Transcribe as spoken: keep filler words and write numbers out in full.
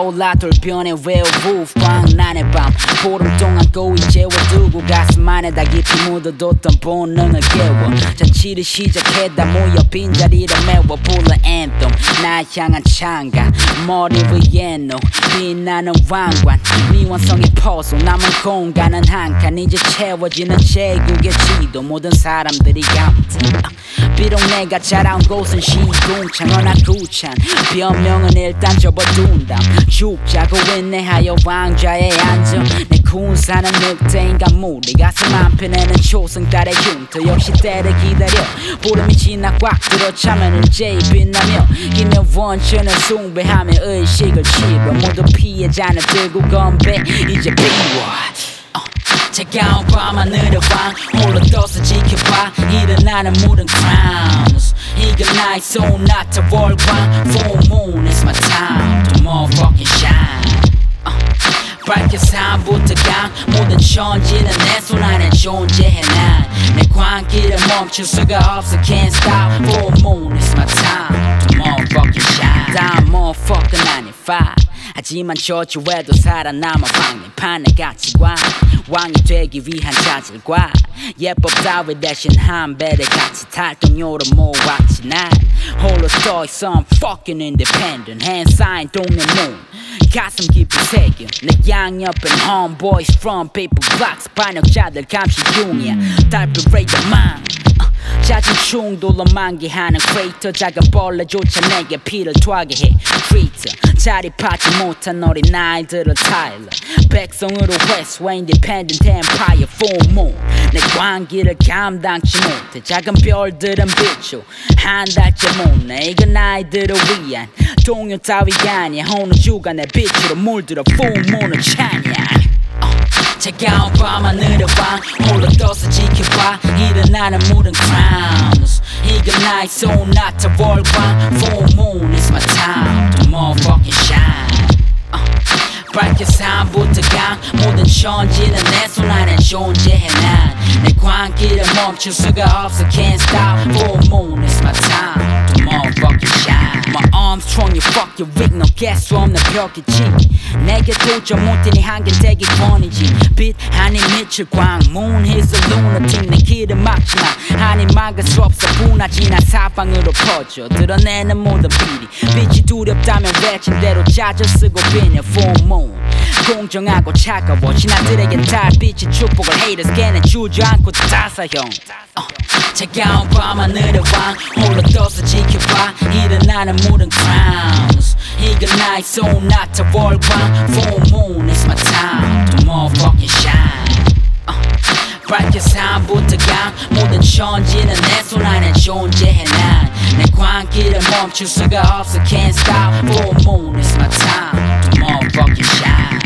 타올라 돌변해 werewolf 광란의 밤 보름 동안 꼬이 재워두고 가슴 안에다 깊이 묻어뒀던 본능을 깨워 잔치를 시작해 다 모여 빈자리를 메워 불러 anthem 날 향한 창가 머리 위에 노 빛나는 왕관 미완성의 퍼즐 남은 공간은 한 칸 이제 채워지는 제국의 지도 모든 사람들이 감탄 비록 내가 자라온 곳은 시궁창 허나 구찬 변명은 일단 접어둔다 죽자고 인내하여 왕좌에 앉아 내 군사는 늑대인가 무리 가슴 한편에는 초승달의 흉터 역시 때를 기다려 보름이 지나 꽉 들어 차면 일제히 빛나며 기내 원천을 숭배하며 의식을 치러 모두 피해자는 들고 건배 이제 비워 차가운 밤하늘의 왕 홀로 떠서 지켜봐 일어나는 모든 crowns 이건 나의 소나타 월광 full moon is my time to motherfucking shine uh, 밝게 삶부터 강 모든 천지는 내 손 안에 존재해 난 내 광기를 멈출 수가 없어 can't stop full moon is my time to motherfucking shine 다 motherfucking ninety-five 하지만 저주에도 살아남아 황립한 내 가치관 왕이 되기 위한 자질과 예법 따위 대신 한 배를 같이 탈동료로 모았지 난 홀로 떠있어 I'm fucking independent hand sign 동네 moon 가슴 깊이 새겨 내 양옆엔 homeboys from paper blocks 반역자들 감시 중이야 달빛 레이더만 잦은 충돌로 만개하는 크레이터 작은 벌레조차 내게 피를 토하게 해 크리터 자립하지 못한 어린 아이들을 타일러 백성으로 회수해 independent empire full moon 내 광기를 감당치 못해 작은 별들은 비추 한 달째 못내 이건 아이들을 위한 동요 따위가 아니야 어느 주간 내 빛으로 물들어 full moon을 찬양 차가운 밤하늘의 왕 홀로 떠서 지켜봐 일어나는 모든 crowns 이건 나의 소나타 월광 full moon is my time to motherfucking shine uh, 밝게 삶부터 강 모든 천지는 내 손 안에 존재해 난 내 광기를 멈출 수가 없어 can't stop full moon is my time to motherfucking shine My arms strong you fuck you weak 너 개수 없는 벽이지 내게 도저 못되니 한겐 되기 권이지 빛 아닌 미칠 광 moon is a lunatic 내 길을 막지마 아니 막을 수 없어 분하지 나 사방으로 퍼져 드러내는 모든 비리 빛이 두렵다면 외친 대로 짜져 쓰고 비냐 full moon 공정하고 차가워 신하들에겐 달빛이 축복을 haters 걔네 주저앉고 다사형 uh, 차가운 밤하늘의 왕 홀로 떠서 지켜봐 일어나는 모든 crowns 이건 나의 소나타 월광 full moon is my time to motherfucking shine uh, 밝게 삶부터 강 모든 천지는 내 손 안에 존재해 난 내 광기를 멈출 수가 없어 can't stop full moon is my time to motherfucking shine